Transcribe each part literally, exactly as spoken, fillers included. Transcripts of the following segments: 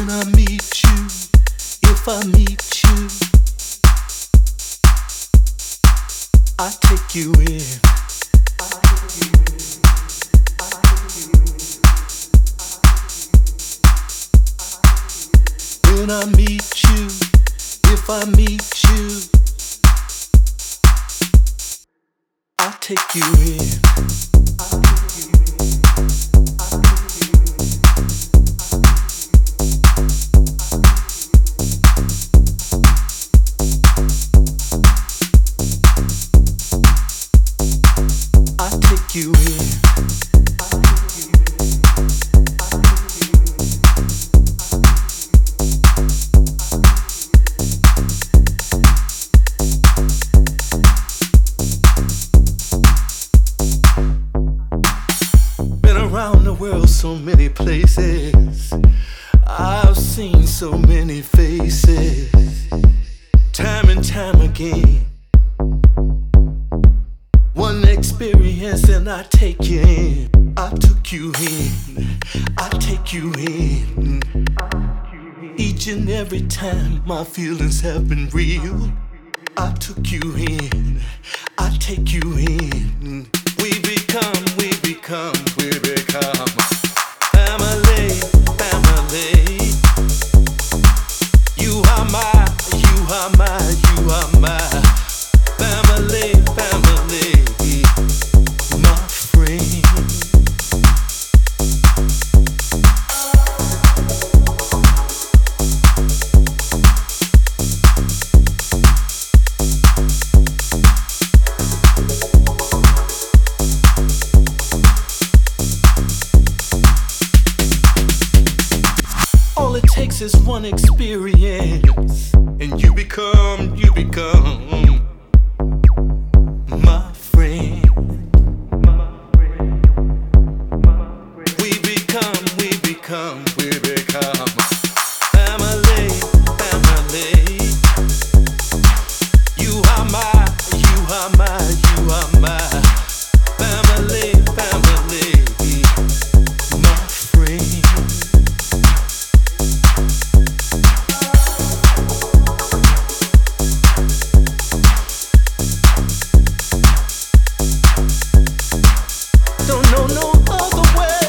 When I meet you, if I meet you, I take you in. When I meet you, if I meet you, I take you in. You in. Been around the world so many places, I've seen so many faces, time and time again. One experience and I take you in. I took you in. I take you in. Each and every time my feelings have been real, I took you in. I take you in. We become, we become, we become family, family. You are my, you are my, you are my family, family. All it takes is one experience, and you become, you become my friend. We become, we become, we become family, family. You are my, you are my, you are my family, family, my friend. Don't know no other way.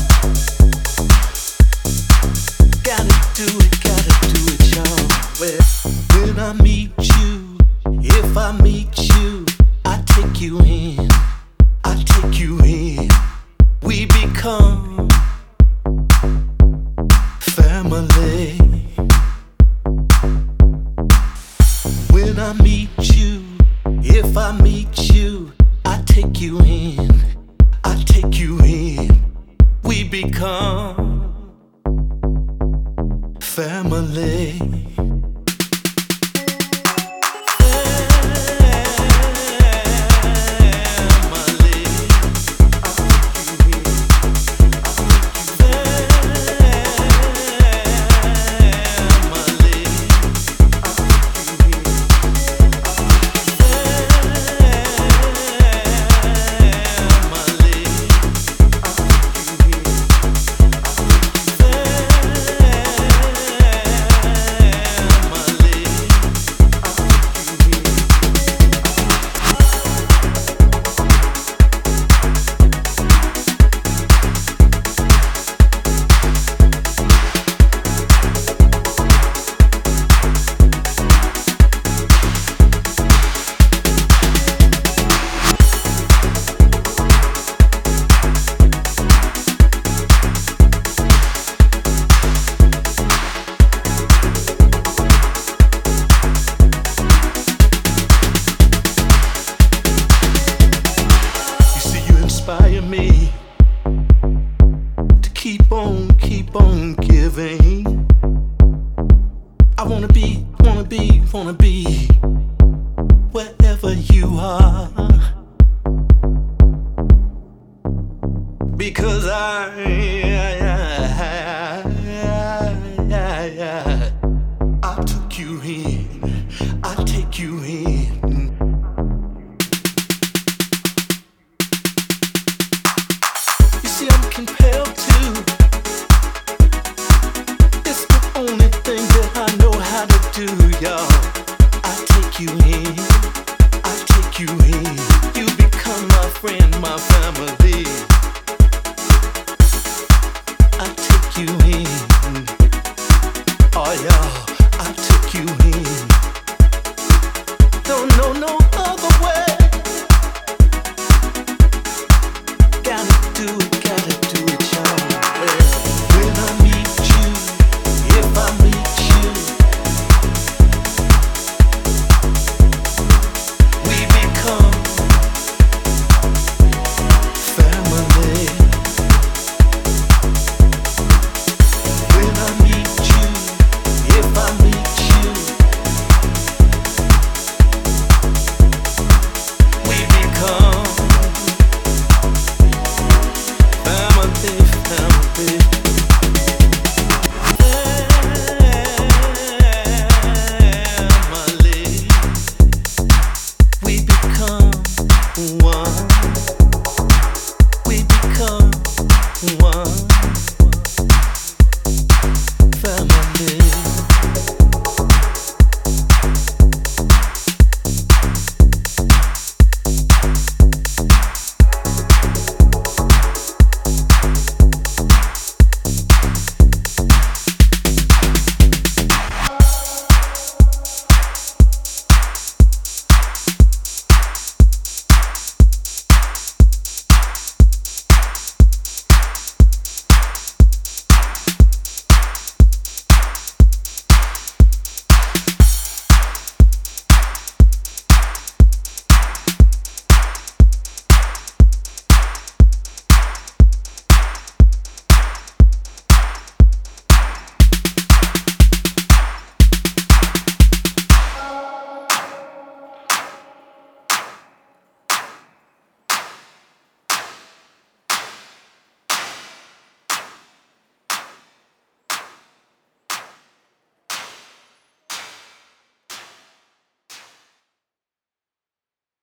Gotta do it, gotta do it your way. When I meet you, if I meet you, I take you in. I take you in. We become family. When I meet you, if I meet you, I take you in. I take you in. We become family. Inspire me to keep on, keep on giving. I wanna be, wanna be, wanna be wherever you are, because I, I, I, I, I, I took you in, I take you in. I'm compelled to. It's the y'all.